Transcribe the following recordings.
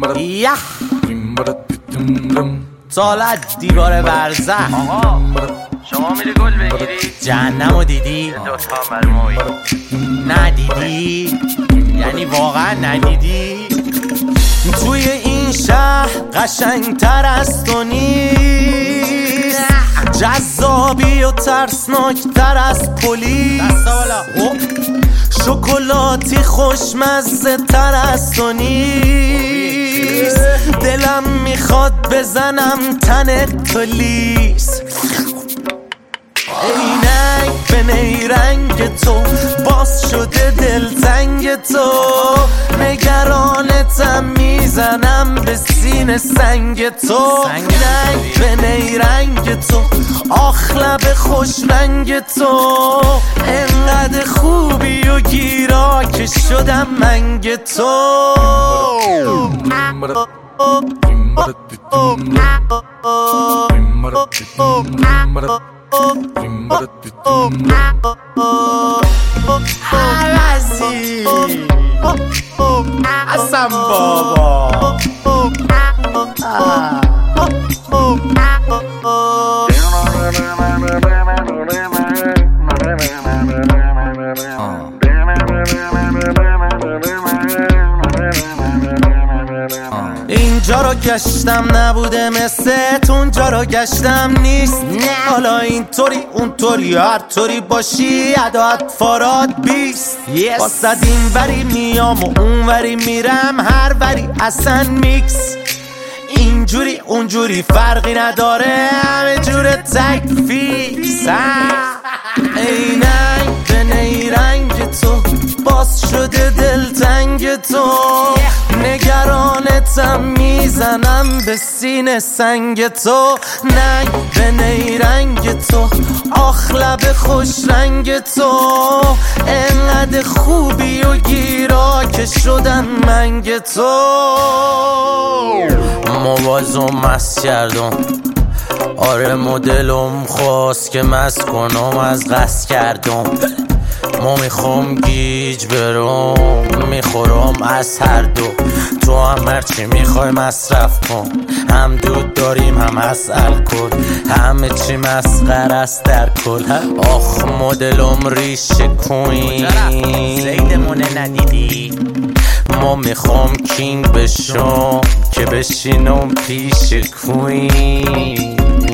یه سالت دیوار برزخ. آقا شما میری گل بگیری؟ جهنمو دیدی؟ دوتا مرموی ندیدی؟ یعنی واقعا ندیدی؟ توی این شهر قشنگتر از تو نیست، جذابی و ترسناکتر از پلیس، شکلاتی خوشمزه تر از تو نیست. دلم میخواد بزنم تن تو لیس. عینک به نیرنگ تو باز شده دلتنگ تو، نگرانتم میزنم به سینه سنگ تو. عینک به نیرنگ تو آخ لب خوش رنگ تو، انقدر خوبی و گیرا که شدم منگ تو. عوضی حسن بابا اینجا رو گشتم نبوده مثل اونجا رو گشتم نیست. حالا اینطوری اونطوری هر طوری باشی عداد فاراد بیست. واسد این وری میام و اون وری میرم، هر وری اصلا میکس. اینجوری اونجوری فرقی نداره، همه جور تک فیکس. عینک به نیرنگ تو باز شده دلتنگ تو، نگرانتم میزنم به سینه سنگ تو. ننگ به نیرنگ تو آخ لب خوش رنگ تو، انقدر خوبی و گیرا که شدن منگ تو. موازم مست کردم، آره مدلم خواست که مست کنم از قصد کردم. ما میخوام گیج برم میخورم از هر دو، تو هم هرچی میخوای مصرف کن. هم دود داریم هم از الکل، همه چی مسخره است در کل. آخ مدلم ریش کوین زیدمونه ندیدی. ما میخوام کینگ بشم که بشینم پیش کوین.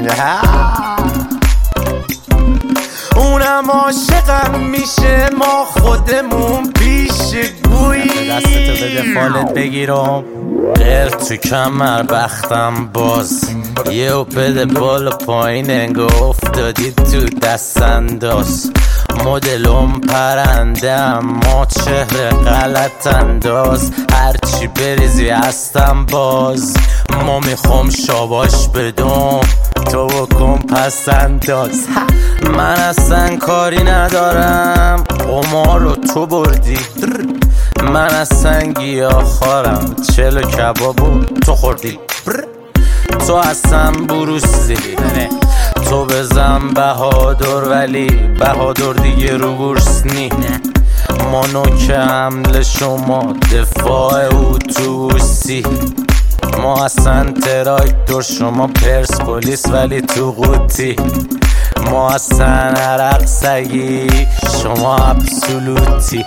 اونم عاشقم میشه ما خودمون پیش گویی. دستتو بده فالت بگیرم غیر تو کمر بختم باز، یهو بده بالا پایین انگار افتادی تو دست انداز. مدلم پرنده اما چهره غلط انداز، هرچی بریزی هستم باز. ما میخوام شاباش بدم تو بکن پس انداز. من اصلا کاری ندارم قمار رو تو بردی، من اصلا گیاهخوارم چلو کبابو تو خوردی. تو اصلا بروسی تو بزن بهادر، ولی بهادر دیگه رو بورس نی. ما نوک حمله شما دفاع اتوبوسی، ما اصلا تراکتور شما پرسپولیس ولی تو قوطی. ما اصلا عرق سگی شما ابسولوتی.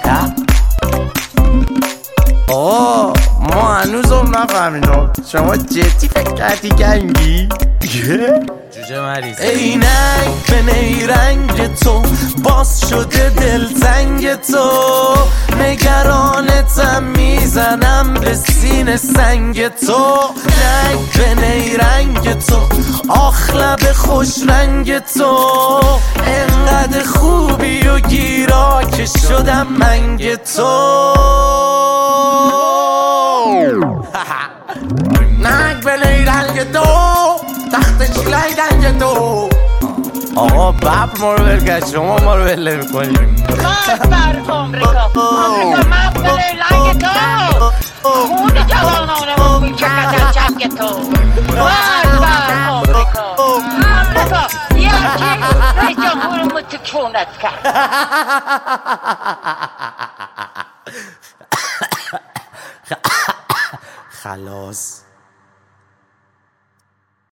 آه ما هنوزم نفهمیدم شما جدی فکر کردی گنگی؟ جوجه مریض. عینک به نیرنگ تو باز شده دلتنگ تو، نگرانتم میزنم به سینه سنگ تو. ننگ به نیرنگ تو آخ لب خوش رنگ تو، انقدر خوبی و گیرا که شدم منگ تو. ننگ به نیرنگ تو تخت چیلای دنگ تو. آقا ببر ما رو برگرد، شما ما رو بله میکنیم. خواهد بر آمریکا مفت لنگ تو، خون جوانانمون میچکد از چنگ تو. خواهد بر آمریکا یکی رئیس جمهورمون تو چونت کرد. خلاص.